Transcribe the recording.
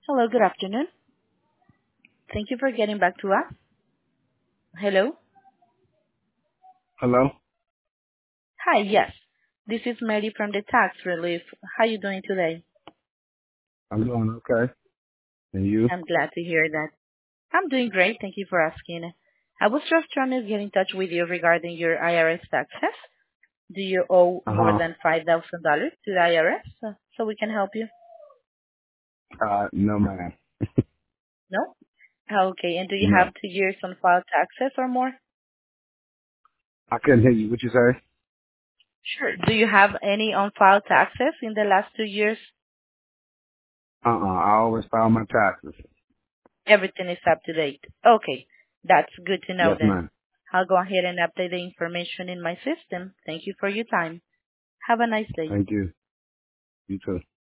Hello, good afternoon. Thank you for getting back to us. Hello. Hello? Hi, yes. This is Mary from the Tax Relief. How are you doing today? I'm doing okay. And you? I'm glad to hear that. I'm doing great. Thank you for asking. I was just trying to get in touch with you regarding your IRS taxes. Do you owe more Uh-huh. than $5,000 to the IRS so we can help you? No, ma'am. No? Okay. And do you No. have 2 years on file taxes or more? I couldn't hear you. What you say? Sure. Do you have any on file taxes in the last 2 years? I always file my taxes. Everything is up to date. Okay, that's good to know Yes, then. ma'am. I'll go ahead and update the information in my system. Thank you for your time. Have a nice day. Thank you. You too.